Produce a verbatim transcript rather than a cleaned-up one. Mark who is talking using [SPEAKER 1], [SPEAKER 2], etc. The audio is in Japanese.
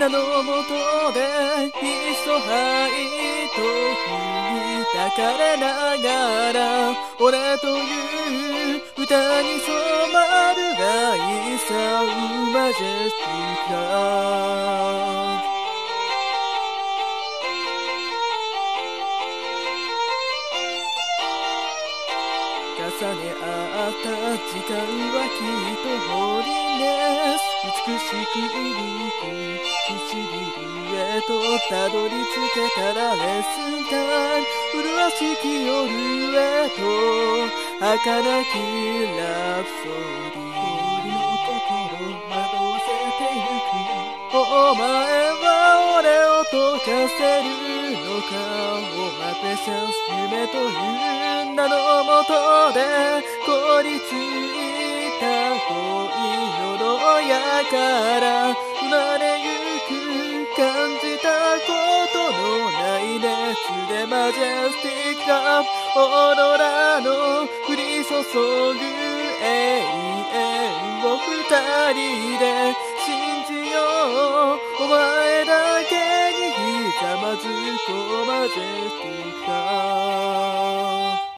[SPEAKER 1] 名のもとでいっそはいと振りたかれながら俺という歌に染まる愛さマジェスティックラブ重ね合った時間はきっとホリネス美しく響く唇へとたどり着けたらレッスンタイム麗しき夜へと儚きラプソディ氷の心惑わせてゆくお前は俺を溶かせるのか Oh my precious 夢という名のもとで凍りついた恋の牢屋から生まれゆく感じたことのない熱でマジェスティックラブオーロラの降り注ぐ永遠を二人で信じようお前だけにひざまずこうマジェスティックラブ